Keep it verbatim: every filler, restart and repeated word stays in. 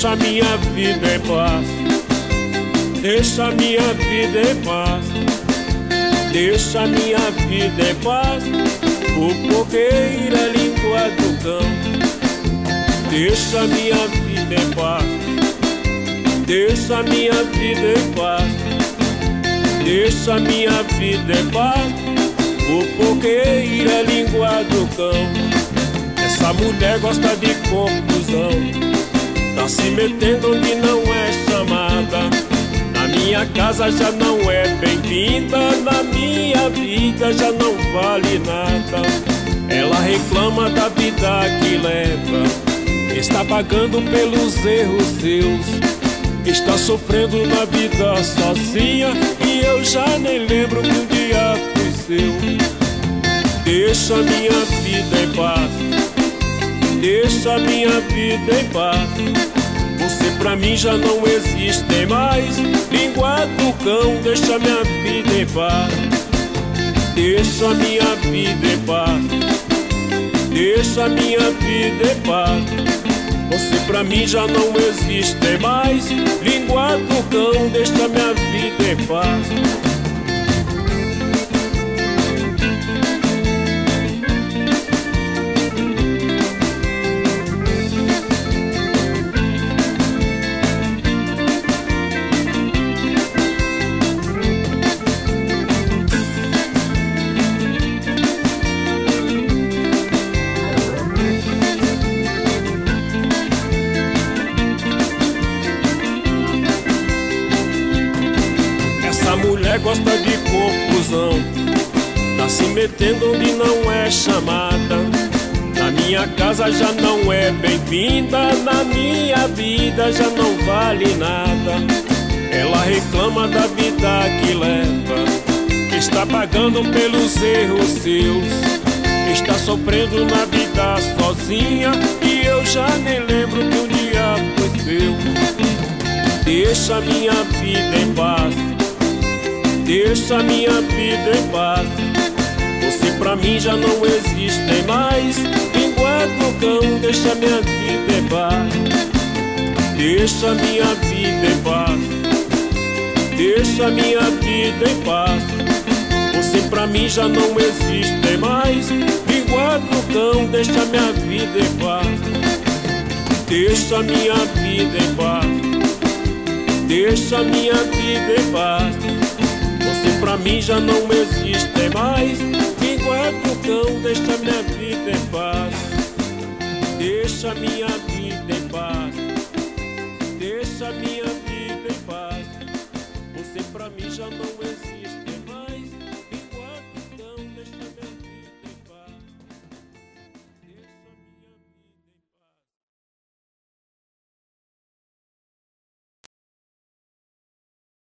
deixa minha vida em paz. Deixa minha vida em paz. Deixa minha vida em paz. O fogueira é língua do cão. Deixa minha vida em paz. Deixa minha vida em paz. Deixa minha vida em paz. O fogueiro é língua do cão. Essa mulher gosta de confusão, tá se metendo onde não é chamada. Na minha casa já não é bem-vinda, na minha vida já não vale nada. Ela reclama da vida que leva, está pagando pelos erros seus, está sofrendo na vida sozinha, e eu já nem lembro que um dia fui seu. Deixa minha vida em paz. Deixa minha vida em paz. Você pra mim já não existe mais. Língua do cão, deixa minha vida em paz. Deixa minha vida em paz. Deixa minha vida em paz. Você pra mim já não existe mais. Língua do cão, deixa minha vida em paz. Mulher gosta de confusão, tá se metendo onde não é chamada. Na minha casa já não é bem-vinda, na minha vida já não vale nada. Ela reclama da vida que leva, está pagando pelos erros seus, está sofrendo na vida sozinha, e eu já nem lembro que um dia foi seu. Deixa minha vida em paz. Deixa minha vida em paz. Você pra mim já não existe mais. Língua do cão, deixa minha vida em paz. Deixa minha vida em paz. Deixa minha vida em paz. Você pra mim já não existe mais. Língua do cão, deixa minha vida em paz. Deixa minha vida em paz. Deixa minha vida em paz. Você pra mim já não existe mais.